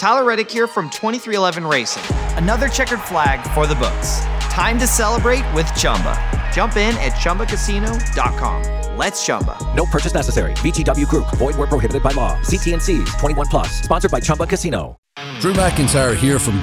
Tyler Reddick here from 2311 Racing. Another checkered flag for the books. Time to celebrate with Chumba. Jump in at ChumbaCasino.com. Let's Chumba. No purchase necessary. VGW Group. Void where prohibited by law. See T&Cs. 21 plus. Sponsored by Chumba Casino. Drew McIntyre here from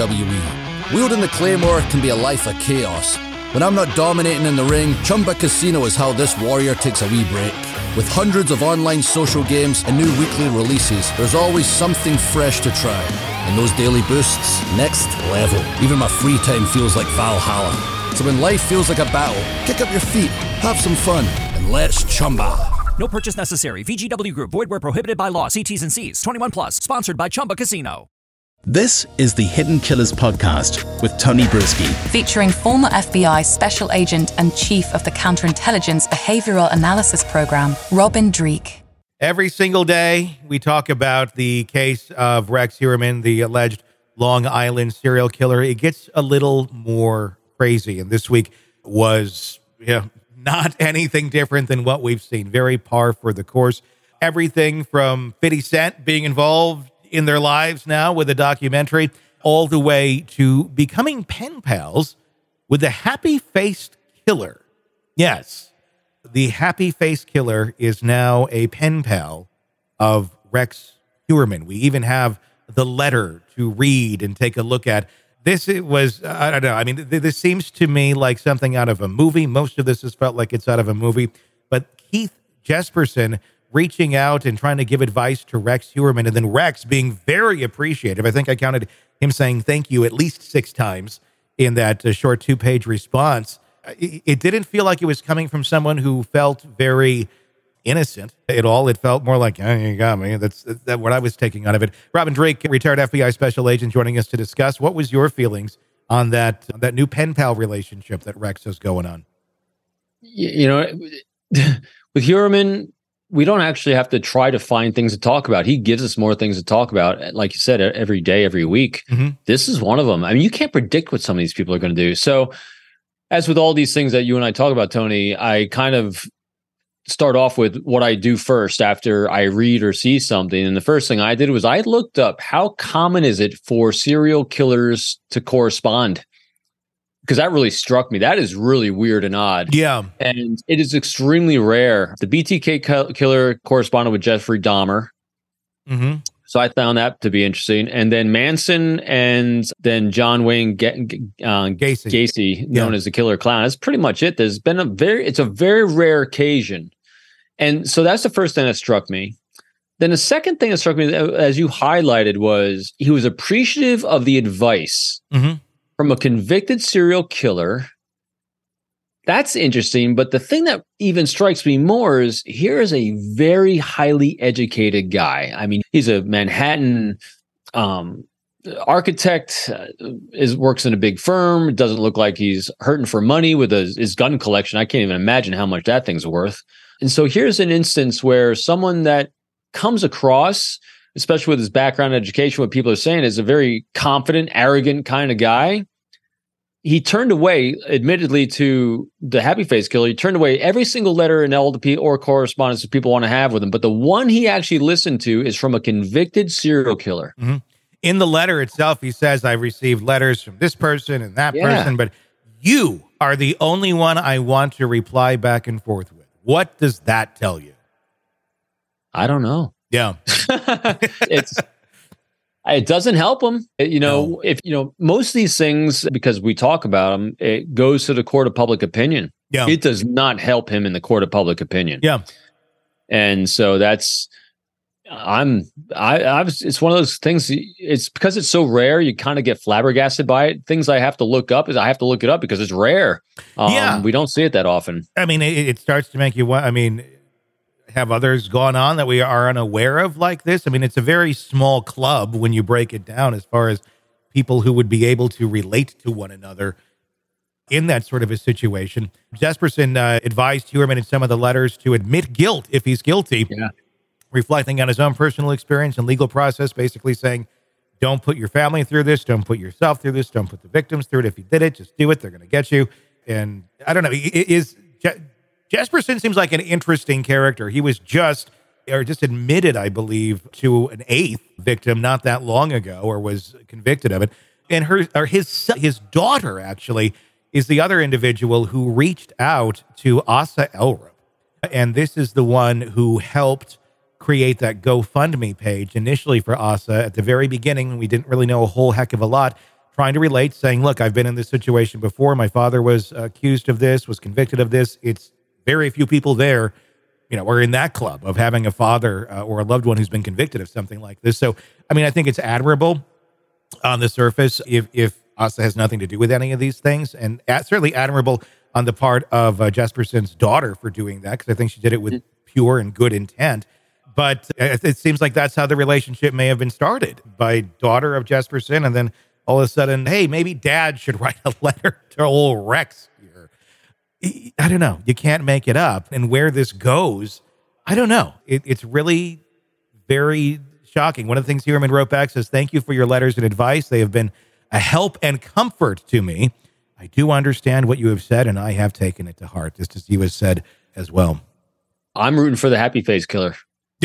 WWE. Wielding the Claymore can be a life of chaos. When I'm not dominating in the ring, Chumba Casino is how this warrior takes a wee break. With hundreds of online social games and new weekly releases, there's always something fresh to try. And those daily boosts, next level. Even my free time feels like Valhalla. So when life feels like a battle, kick up your feet, have some fun, and let's Chumba. No purchase necessary. VGW Group. Void where prohibited by law. See T's and C's. 21 plus. Sponsored by Chumba Casino. This is the Hidden Killers podcast with Tony Brisky. Featuring former FBI Special Agent and Chief of the Counterintelligence Behavioral Analysis Program, Robin Dreeke. Every single day, we talk about the case of Rex Heuermann, the alleged Long Island serial killer. It gets a little more crazy, and this week was not anything different than what we've seen. Very par for the course. Everything from 50 Cent being involved in their lives now with a documentary, all the way to becoming pen pals with the happy-faced killer. Yes, the happy-faced killer is now a pen pal of Rex Heuermann. We even have the letter to read and take a look at. This I don't know. I mean, this seems to me like something out of a movie. Most of this has felt like it's out of a movie. But Keith Jesperson reaching out and trying to give advice to Rex Heuermann, and then Rex being very appreciative. I think I counted him saying thank you at least 6 times in that short 2-page response. It didn't feel like it was coming from someone who felt very innocent at all. It felt more like, oh, you got me. That's what I was taking out of it. Robin Dreeke, retired FBI special agent, joining us to discuss. What was your feelings on that new pen pal relationship that Rex has going on? You know, with Heuermann, we don't actually have to try to find things to talk about. He gives us more things to talk about, like you said, every day, every week. Mm-hmm. This is one of them. I mean, you can't predict what some of these people are going to do. So as with all these things that you and I talk about, Tony, I kind of start off with what I do first after I read or see something. And the first thing I did was I looked up how common is it for serial killers to correspond? Because that really struck me. That is really weird and odd. Yeah. And it is extremely rare. The BTK killer corresponded with Jeffrey Dahmer. Mm-hmm. So I found that to be interesting. And then Manson and then John Wayne Gacy, known as the Killer Clown. That's pretty much it. There's been it's a very rare occasion. And so that's the first thing that struck me. Then the second thing that struck me, as you highlighted, was he was appreciative of the advice. Mm-hmm. From a convicted serial killer. That's interesting. But the thing that even strikes me more is here is a very highly educated guy. I mean, he's a Manhattan architect, works in a big firm. It doesn't look like he's hurting for money with his gun collection. I can't even imagine how much that thing's worth. And so here's an instance where someone that comes across, especially with his background and education, what people are saying is a very confident, arrogant kind of guy. He turned away, admittedly, to the happy face killer. He turned away every single letter and LDP or correspondence that people want to have with him. But the one he actually listened to is from a convicted serial killer. Mm-hmm. In the letter itself, he says, I've received letters from this person and that person, but you are the only one I want to reply back and forth with. What does that tell you? I don't know. Yeah. It doesn't help him. If most of these things, because we talk about them, it goes to the court of public opinion. Yeah. It does not help him in the court of public opinion. Yeah. And so it's one of those things. It's because it's so rare, you kind of get flabbergasted by it. Things I have to look up I have to look it up because it's rare. We don't see it that often. I mean, it starts to make you want, have others gone on that we are unaware of like this? I mean, it's a very small club when you break it down as far as people who would be able to relate to one another in that sort of a situation. Jesperson advised Heuermann in some of the letters to admit guilt if he's guilty, reflecting on his own personal experience and legal process, basically saying, don't put your family through this, don't put yourself through this, don't put the victims through it. If you did it, just do it. They're going to get you. And I don't know, Jesperson seems like an interesting character. He was just or just admitted, I believe, to an 8th victim not that long ago, or was convicted of it. And his daughter actually is the other individual who reached out to Asa Elrup. And this is the one who helped create that GoFundMe page initially for Asa at the very beginning, when we didn't really know a whole heck of a lot, trying to relate, saying, look, I've been in this situation before. My father was accused of this, was convicted of this. It's very few people there, are in that club of having a father or a loved one who's been convicted of something like this. So, I think it's admirable on the surface if Asa has nothing to do with any of these things, and certainly admirable on the part of Jesperson's daughter for doing that, because I think she did it with pure and good intent. But it seems like that's how the relationship may have been started, by daughter of Jesperson, and then all of a sudden, hey, maybe dad should write a letter to old Rex here. I don't know. You can't make it up. And where this goes, I don't know. It's really very shocking. One of the things Heuermann wrote back says, thank you for your letters and advice. They have been a help and comfort to me. I do understand what you have said, and I have taken it to heart, just as you have said as well. I'm rooting for the happy face killer.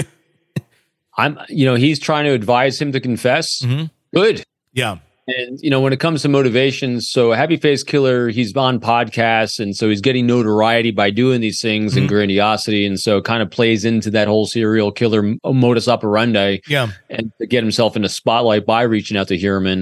He's trying to advise him to confess. Mm-hmm. Good. Yeah. And, when it comes to motivations, so Happy Face Killer, he's on podcasts, and so he's getting notoriety by doing these things and grandiosity, and so it kind of plays into that whole serial killer modus operandi. Yeah. And to get himself in the spotlight by reaching out to Heuermann.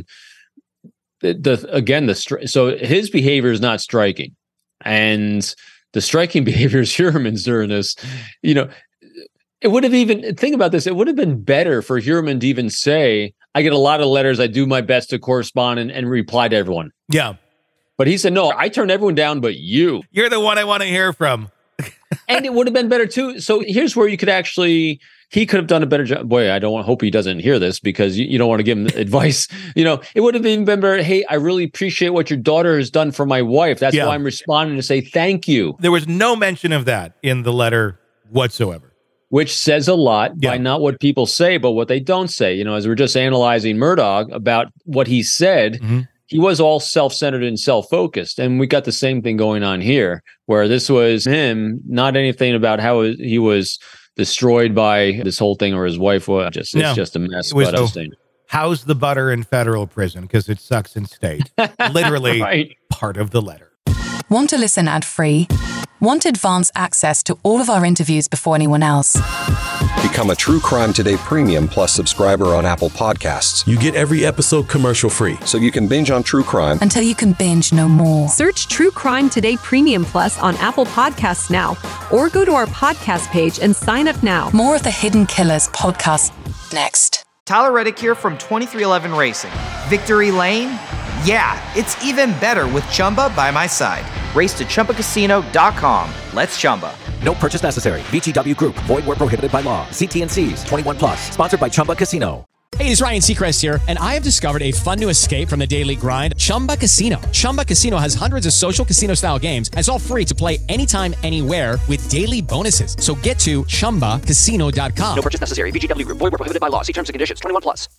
So his behavior is not striking. And the striking behavior is Heuermann's during this. It would have think about this, it would have been better for Heuermann to even say, I get a lot of letters, I do my best to correspond and reply to everyone. Yeah. But he said, no, I turn everyone down but you. You're the one I want to hear from. And it would have been better too. So here's where he could have done a better job. Boy, hope he doesn't hear this, because you don't want to give him advice. It would have been better. Hey, I really appreciate what your daughter has done for my wife. That's why I'm responding to say thank you. There was no mention of that in the letter whatsoever. Which says a lot by not what people say, but what they don't say. As we're just analyzing Murdaugh about what he said, he was all self-centered and self-focused. And we got the same thing going on here, where this was him, not anything about how he was destroyed by this whole thing, or his wife was. It's just a mess. How's the butter in federal prison? Because it sucks in state. Literally part of the letter. Want to listen ad-free? Want advanced access to all of our interviews before anyone else? Become a True Crime Today Premium Plus subscriber on Apple Podcasts. You get every episode commercial-free. So you can binge on true crime until you can binge no more. Search True Crime Today Premium Plus on Apple Podcasts now, or go to our podcast page and sign up now. More of the Hidden Killers podcast next. Tyler Reddick here from 2311 Racing. Victory Lane? Yeah, it's even better with Chumba by my side. Race to ChumbaCasino.com. Let's Chumba. No purchase necessary. VGW Group. Void where prohibited by law. See T&Cs. 21 plus. Sponsored by Chumba Casino. Hey, it's Ryan Seacrest here, and I have discovered a fun new escape from the daily grind, Chumba Casino. Chumba Casino has hundreds of social casino-style games, and it's all free to play anytime, anywhere with daily bonuses. So get to ChumbaCasino.com. No purchase necessary. VGW Group. Void where prohibited by law. See terms and conditions. 21 plus.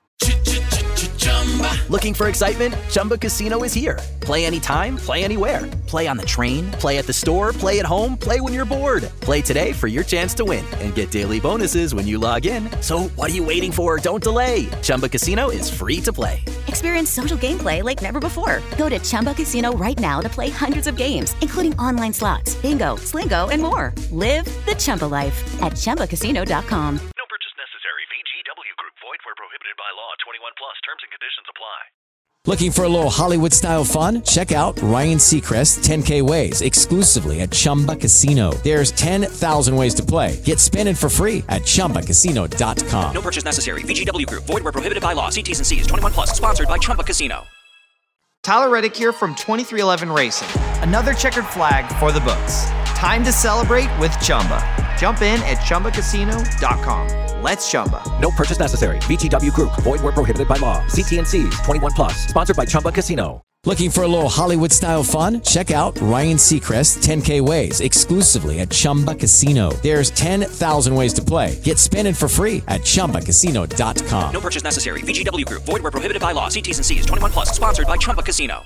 Looking for excitement? Chumba Casino is here. Play anytime, play anywhere. Play on the train, play at the store, play at home, play when you're bored. Play today for your chance to win and get daily bonuses when you log in. So what are you waiting for? Don't delay. Chumba Casino is free to play. Experience social gameplay like never before. Go to Chumba Casino right now to play hundreds of games, including online slots, bingo, Slingo, and more. Live the Chumba life at ChumbaCasino.com. No purchase necessary. VGW Group. Void where prohibited by law. 21 plus. Terms and conditions apply. Looking for a little Hollywood-style fun? Check out Ryan Seacrest's 10K Ways exclusively at Chumba Casino. There's 10,000 ways to play. Get spinning for free at ChumbaCasino.com. No purchase necessary. VGW Group. Void where prohibited by law. See T's and C's. 21 plus. Sponsored by Chumba Casino. Tyler Reddick here from 2311 Racing. Another checkered flag for the books. Time to celebrate with Chumba. Jump in at ChumbaCasino.com. Let's Chumba. No purchase necessary. VGW Group. Void where prohibited by law. See T&Cs. 21 plus. Sponsored by Chumba Casino. Looking for a little Hollywood-style fun? Check out Ryan Seacrest's 10K Ways exclusively at Chumba Casino. There's 10,000 ways to play. Get spinning for free at ChumbaCasino.com. No purchase necessary. VGW Group. Void where prohibited by law. See T's and C's. 21 plus. Sponsored by Chumba Casino.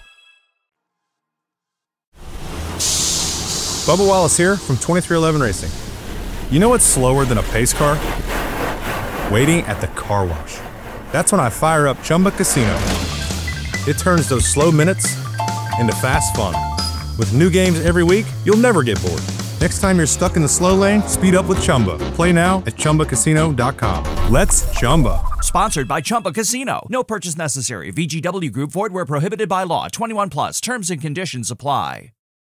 Bubba Wallace here from 2311 Racing. You know what's slower than a pace car? Waiting at the car wash. That's when I fire up Chumba Casino. It turns those slow minutes into fast fun. With new games every week, you'll never get bored. Next time you're stuck in the slow lane, speed up with Chumba. Play now at ChumbaCasino.com. Let's Chumba. Sponsored by Chumba Casino. No purchase necessary. VGW Group. Void where prohibited by law. 21 plus. Terms and conditions apply.